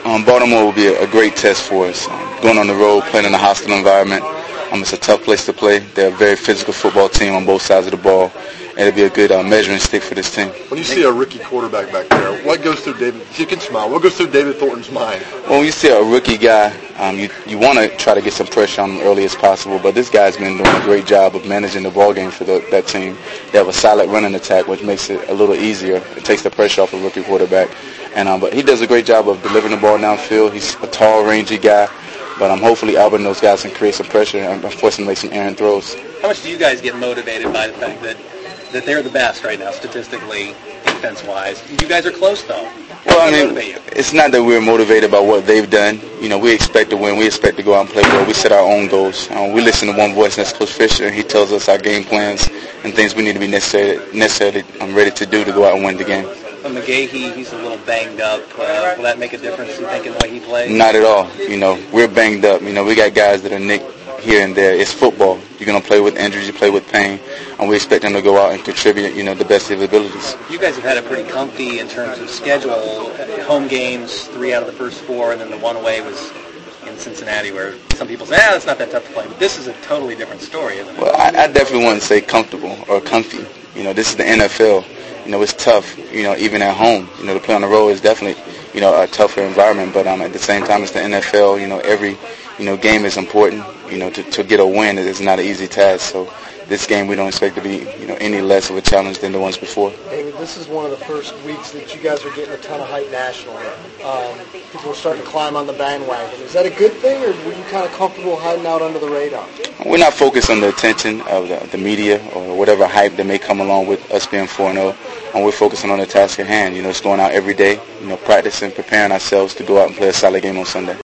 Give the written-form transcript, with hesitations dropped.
Baltimore will be a great test for us. Going on the road, playing in a hostile environment. It's a tough place to play. They're a very physical football team on both sides of the ball, and it'll be a good measuring stick for this team. When you see a rookie quarterback back there, what goes through David? You can smile. What goes through David Thornton's mind? Well, when you see a rookie guy, you want to try to get some pressure on him early as possible. But this guy's been doing a great job of managing the ball game for that team. They have a solid running attack, which makes it a little easier. It takes the pressure off a rookie quarterback. But he does a great job of delivering the ball downfield. He's a tall, rangy guy. But hopefully Albert and those guys can create some pressure and force him to make some errant throws. How much do you guys get motivated by the fact that they're the best right now, statistically, defense-wise? You guys are close, though. Well, it's not that we're motivated by what they've done. We expect to win. We expect to go out and play well. We set our own goals. We listen to one voice, and that's Coach Fisher, and he tells us our game plans and things we need to be necessarily ready to do to go out and win the game. McGahee, he's a little banged up. Will that make a difference, you think, in the way he plays? Not at all. We're banged up. We got guys that are nicked here and there. It's football. You're going to play with injuries. You play with pain. And we expect them to go out and contribute, the best of their abilities. You guys have had it pretty comfy in terms of schedule. Home games, 3 out of the first 4, and then the one away was in Cincinnati, where some people say, it's not that tough to play. But this is a totally different story, isn't it? Well, I definitely wouldn't say comfortable or comfy. This is the NFL. It's tough, even at home. To play on the road is definitely, a tougher environment. But at the same time, it's the NFL. Every, game is important. To get a win is not an easy task. So this game we don't expect to be, any less of a challenge than the ones before. David, this is one of the first weeks that you guys are getting a ton of hype nationally. People are starting to climb on the bandwagon. Is that a good thing, or were you kind of comfortable hiding out under the radar? We're not focused on the attention of the media or whatever hype that may come along with us being 4-0. And we're focusing on the task at hand. It's going out every day, practicing, preparing ourselves to go out and play a solid game on Sunday.